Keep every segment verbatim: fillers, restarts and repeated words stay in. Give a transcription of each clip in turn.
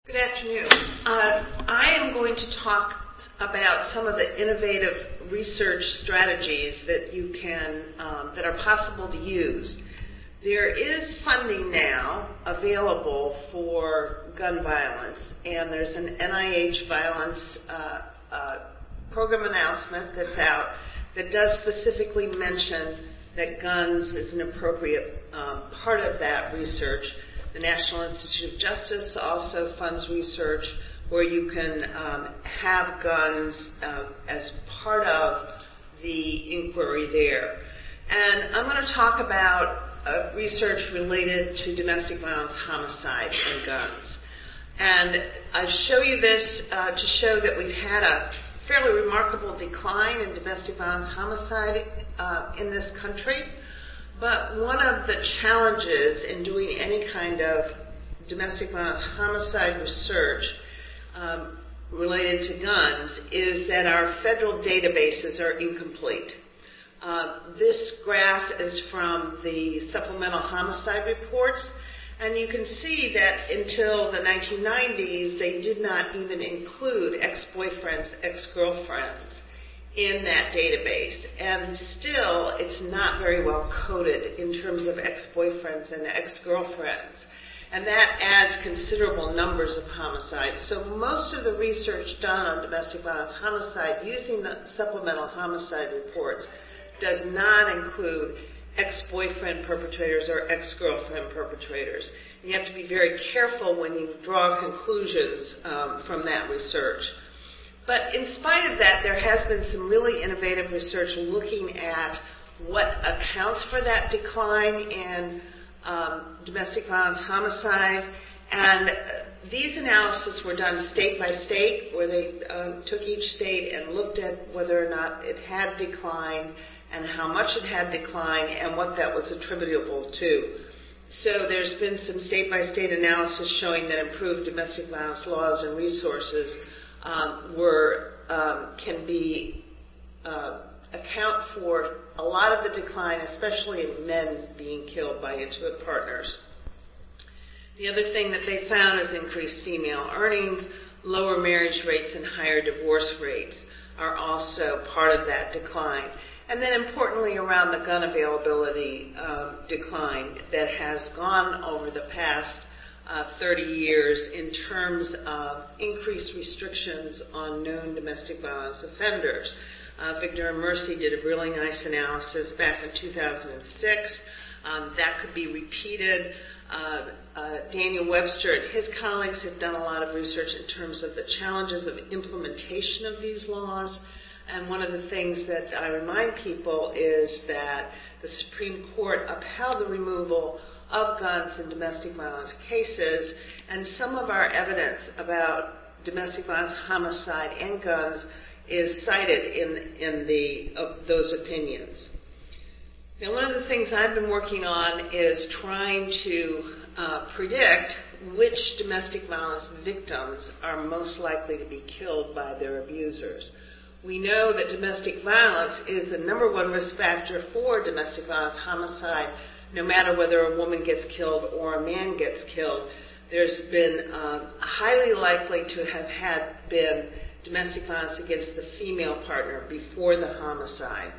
Good afternoon. Uh, I am going to talk about some of the innovative research strategies that you can, um, that are possible to use. There is funding now available for gun violence, and there's an N I H violence uh, uh, program announcement that's out that does specifically mention that guns is an appropriate um, part of that research. The National Institute of Justice also funds research where you can um, have guns uh, as part of the inquiry there. And I'm going to talk about uh, research related to domestic violence, homicide, and guns. And I show you this uh, to show that we've had a fairly remarkable decline in domestic violence, homicide uh, in this country. But one of the challenges in doing any kind of domestic violence homicide research um, related to guns is that our federal databases are incomplete. Uh, this graph is from the supplemental homicide reports, and you can see that until the nineteen nineties, they did not even include ex-boyfriends, ex-girlfriends in that database, and still it's not very well coded in terms of ex-boyfriends and ex-girlfriends, and that adds considerable numbers of homicides. So most of the research done on domestic violence homicide using the supplemental homicide reports does not include ex-boyfriend perpetrators or ex-girlfriend perpetrators. And you have to be very careful when you draw conclusions um, from that research. But in spite of that, there has been some really innovative research looking at what accounts for that decline in um, domestic violence homicide. And uh, these analyses were done state by state, where they um, took each state and looked at whether or not it had declined and how much it had declined and what that was attributable to. So there's been some state by state analysis showing that improved domestic violence laws and resources Um, were um, can be uh, account for a lot of the decline, especially in men being killed by intimate partners. The other thing that they found is increased female earnings, lower marriage rates, and higher divorce rates are also part of that decline. And then importantly, around the gun availability um, decline that has gone over the past Uh, thirty years in terms of increased restrictions on known domestic violence offenders. Uh, Victor and Mercy did a really nice analysis back in two thousand six. Um, that could be repeated. Uh, uh, Daniel Webster and his colleagues have done a lot of research in terms of the challenges of implementation of these laws. And one of the things that I remind people is that the Supreme Court upheld the removal of guns in domestic violence cases, and some of our evidence about domestic violence, homicide, and guns is cited in, in the, of those opinions. Now, one of the things I've been working on is trying to uh, predict which domestic violence victims are most likely to be killed by their abusers. We know that domestic violence is the number one risk factor for domestic violence, homicide. No matter whether a woman gets killed or a man gets killed, there's been um, highly likely to have had been domestic violence against the female partner before the homicide.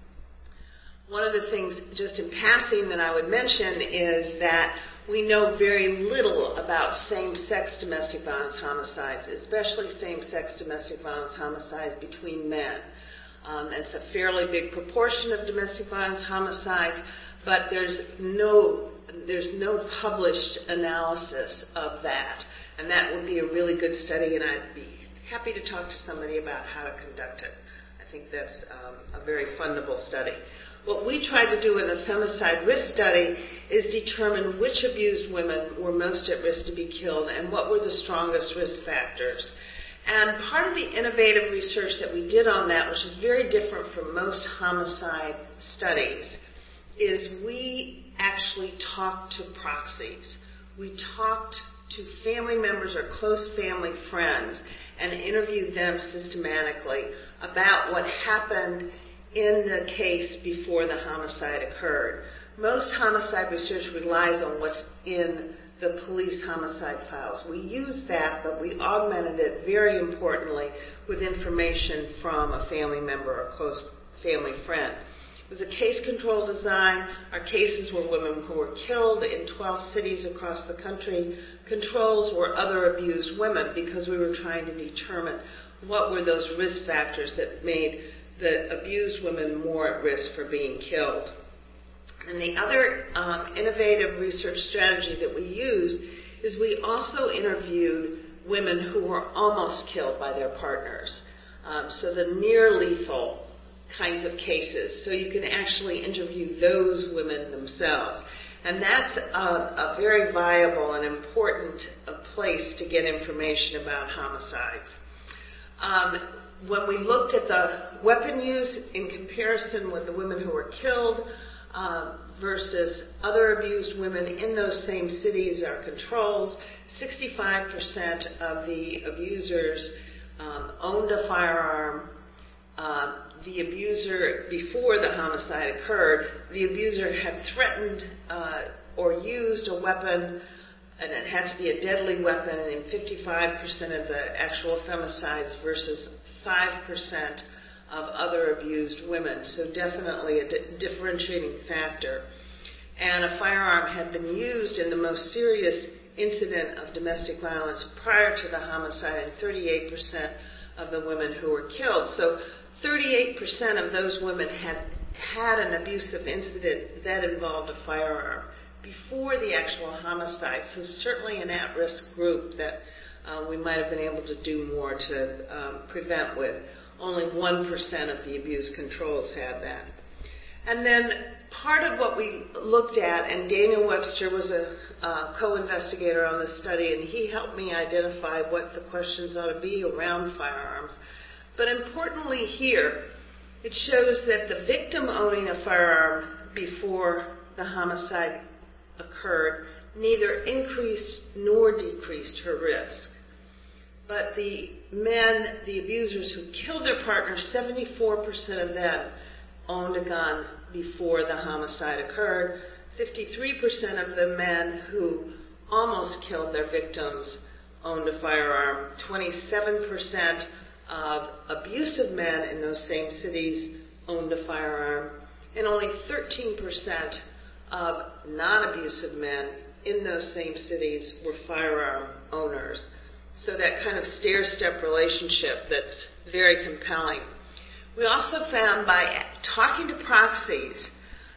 One of the things, just in passing, that I would mention is that we know very little about same-sex domestic violence homicides, especially same-sex domestic violence homicides between men. Um, it's a fairly big proportion of domestic violence homicides, but there's no there's no published analysis of that, and that would be a really good study, and I'd be happy to talk to somebody about how to conduct it. I think that's um, a very fundable study. What we tried to do in the femicide risk study is determine which abused women were most at risk to be killed and what were the strongest risk factors. And part of the innovative research that we did on that, which is very different from most homicide studies, is we actually talked to proxies. We talked to family members or close family friends and interviewed them systematically about what happened in the case before the homicide occurred. Most homicide research relies on what's in the police homicide files. We used that, but we augmented it very importantly with information from a family member or close family friend. It was a case control design. Our cases were women who were killed in twelve cities across the country. Controls were other abused women, because we were trying to determine what were those risk factors that made the abused women more at risk for being killed. And the other um, innovative research strategy that we used is we also interviewed women who were almost killed by their partners. Um, so the near lethal kinds of cases. So you can actually interview those women themselves. And that's a, a very viable and important uh, place to get information about homicides. Um, when we looked at the weapon use in comparison with the women who were killed uh, versus other abused women in those same cities, our controls, sixty-five percent of the abusers um, owned a firearm. Uh, the abuser, before the homicide occurred, the abuser had threatened uh, or used a weapon, and it had to be a deadly weapon in fifty-five percent of the actual femicides versus five percent of other abused women. So definitely a di- differentiating factor. And a firearm had been used in the most serious incident of domestic violence prior to the homicide in thirty-eight percent of the women who were killed. So thirty-eight percent of those women had had an abusive incident that involved a firearm before the actual homicide. So certainly an at-risk group that uh, we might have been able to do more to um, prevent with. Only one percent of the abuse controls had that. And then part of what we looked at, and Daniel Webster was a uh, co-investigator on this study, and he helped me identify what the questions ought to be around firearms. But importantly here, it shows that the victim owning a firearm before the homicide occurred neither increased nor decreased her risk. But the men, the abusers who killed their partners, seventy-four percent of them owned a gun before the homicide occurred. fifty-three percent of the men who almost killed their victims owned a firearm. twenty-seven percent of abusive men in those same cities owned a firearm. And only thirteen percent of non-abusive men in those same cities were firearm owners. So that kind of stair-step relationship that's very compelling. We also found by talking to proxies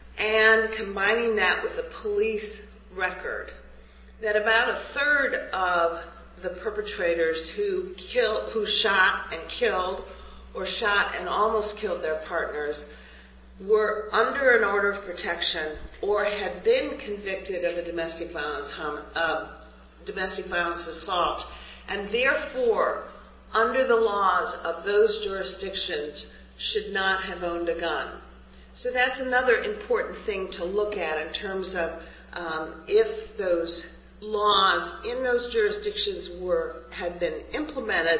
and combining that with the police record that about a third of the perpetrators who killed, who shot and killed or shot and almost killed their partners were under an order of protection or had been convicted of a domestic violence uh, domestic violence assault, and therefore, under the laws of those jurisdictions, should not have owned a gun. So that's another important thing to look at in terms of um, if those laws in those jurisdictions were had been implemented,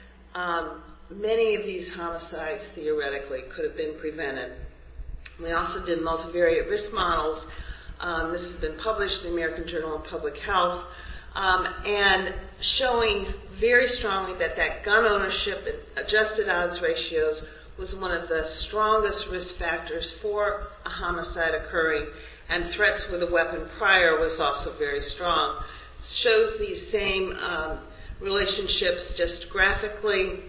um, many of these homicides theoretically could have been prevented. We also did multivariate risk models. Um, this has been published in the American Journal of Public Health, um, and showing very strongly that that gun ownership and adjusted odds ratios was one of the strongest risk factors for a homicide occurring, and threats with a weapon prior was also very strong. Shows these same um, relationships just graphically,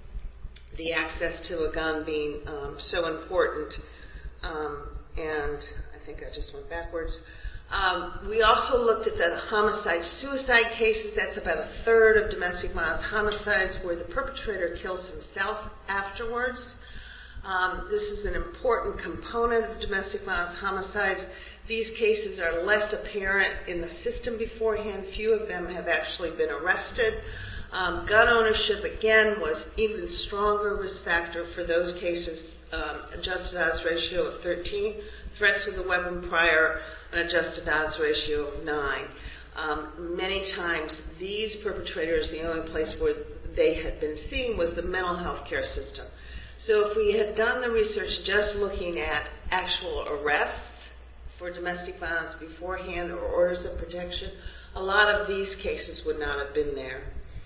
the access to a gun being um, so important. Um, and I think I just went backwards. Um, we also looked at the homicide-suicide cases. That's about a third of domestic violence homicides where the perpetrator kills himself afterwards. Um, this is an important component of domestic violence homicides. These cases are less apparent in the system beforehand. Few of them have actually been arrested. Um, gun ownership, again, was even stronger risk factor for those cases. Um, adjusted odds ratio of thirteen. Threats with a weapon prior, an adjusted odds ratio of nine. Um, many times, these perpetrators, the only place where they had been seen was the mental health care system. So if we had done the research just looking at actual arrests for domestic violence beforehand or orders of protection, a lot of these cases would not have been there.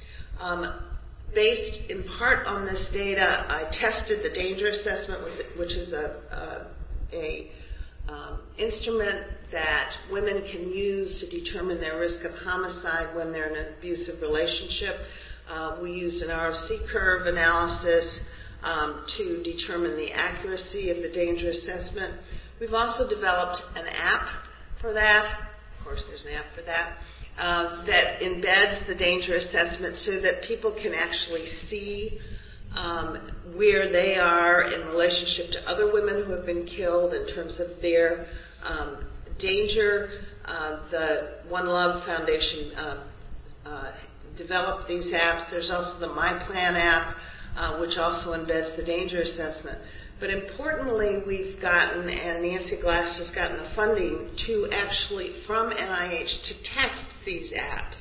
Um, based in part on this data, I tested the danger assessment, which is a, a, a um, instrument that women can use to determine their risk of homicide when they're in an abusive relationship. Uh, we used an R O C curve analysis um, to determine the accuracy of the danger assessment. We've also developed an app for that. Of course, there's an app for that. Uh, that embeds the danger assessment so that people can actually see um, where they are in relationship to other women who have been killed in terms of their um, danger. Uh, the One Love Foundation uh, uh, developed these apps. There's also the My Plan app, uh, which also embeds the danger assessment. But importantly, we've gotten, and Nancy Glass has gotten the funding to actually, from N I H, to test these apps,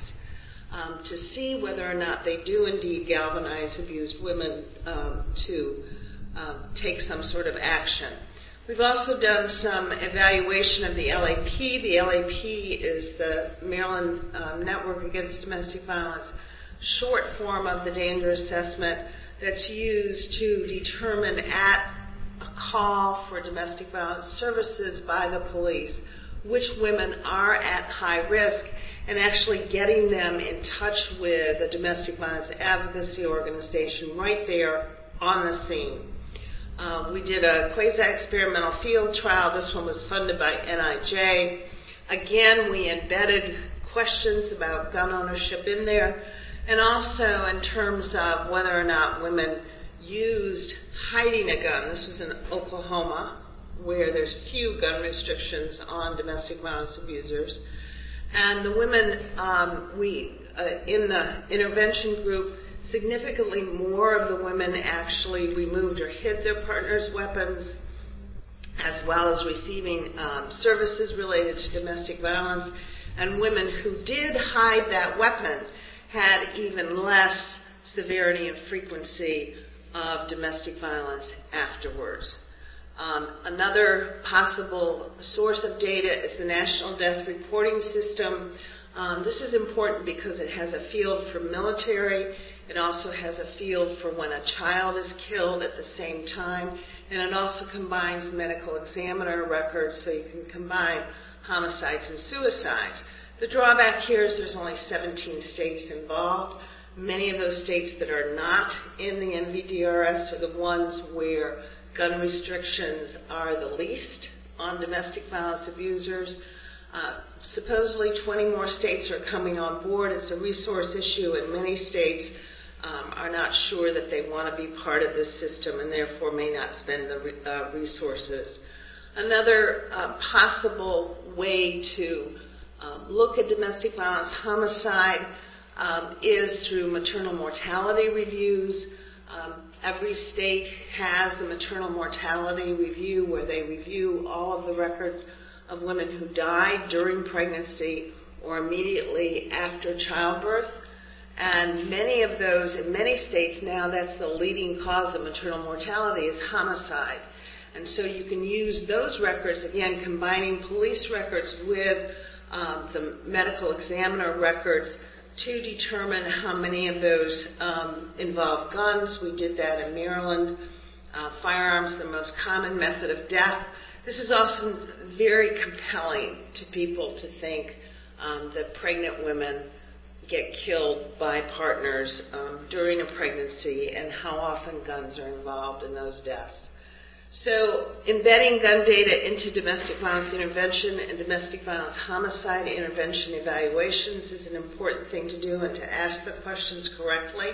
um, to see whether or not they do indeed galvanize abused women um, to um, take some sort of action. We've also done some evaluation of the L A P. The L A P is the Maryland um, Network Against Domestic Violence, short form of the danger assessment that's used to determine at a call for domestic violence services by the police which women are at high risk, and actually getting them in touch with a domestic violence advocacy organization right there on the scene. Uh, we did a quasi-experimental field trial. This one was funded by N I J. Again, we embedded questions about gun ownership in there, and also in terms of whether or not women used hiding a gun. This was in Oklahoma, where there's few gun restrictions on domestic violence abusers. And the women, um, we uh, in the intervention group, significantly more of the women actually removed or hid their partner's weapons, as well as receiving um, services related to domestic violence. And women who did hide that weapon had even less severity and frequency of domestic violence afterwards. Um, another possible source of data is the National Death Reporting System. Um, this is important because it has a field for military. It also has a field for when a child is killed at the same time. And it also combines medical examiner records, so you can combine homicides and suicides. The drawback here is there's only seventeen states involved. Many of those states that are not in the N V D R S are the ones where gun restrictions are the least on domestic violence abusers. Uh, supposedly twenty more states are coming on board. It's a resource issue, and many states um, are not sure that they want to be part of this system and therefore may not spend the re- uh, resources. Another uh, possible way to um, look at domestic violence homicide Um, is through maternal mortality reviews. Um, every state has a maternal mortality review where they review all of the records of women who died during pregnancy or immediately after childbirth. And many of those, in many states now, that's the leading cause of maternal mortality is homicide. And so you can use those records, again, combining police records with um, the medical examiner records, to determine how many of those um, involve guns. We did that in Maryland. Uh, firearms, the most common method of death. This is also very compelling to people to think um, that pregnant women get killed by partners um, during a pregnancy and how often guns are involved in those deaths. So embedding gun data into domestic violence intervention and domestic violence homicide intervention evaluations is an important thing to do and to ask the questions correctly.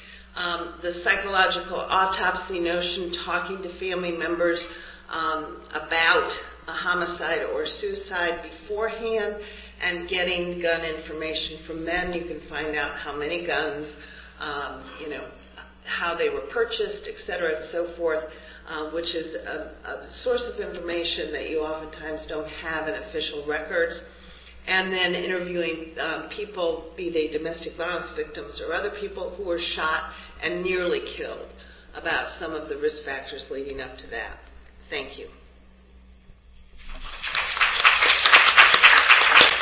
Um, the psychological autopsy notion, talking to family members um, about a homicide or suicide beforehand and getting gun information from men. You can find out how many guns, um, you know, how they were purchased, et cetera, and so forth. Uh, which is a, a source of information that you oftentimes don't have in official records. And then interviewing um, people, be they domestic violence victims or other people who were shot and nearly killed, about some of the risk factors leading up to that. Thank you.